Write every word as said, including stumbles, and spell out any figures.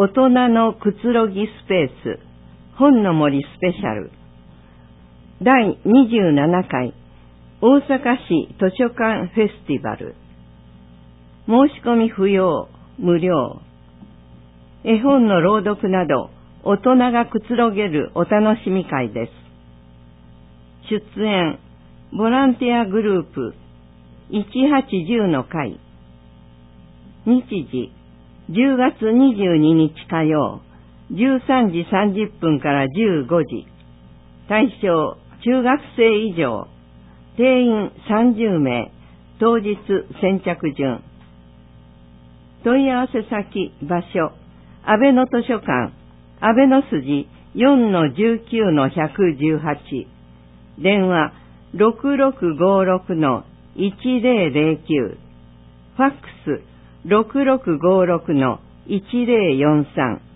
大人のくつろぎスペース本の森スペシャルだいにじゅうななかい大阪市図書館フェスティバル。申し込み不要、無料。絵本の朗読など大人がくつろげるお楽しみ会です。出演ボランティアグループいちはちいちの会。日時じゅうがつにじゅうににち火曜じゅうさんじさんじゅっぷんからじゅうごじ。対象中学生以上。定員さんじゅうめい。当日先着順。問い合わせ先場所阿部の図書館阿部の筋 よんのじゅうきゅうのひゃくじゅうはち。電話ろくろくごろくのいちぜろぜろきゅう。ファックスろくろくごろくのいちぜろよんさん。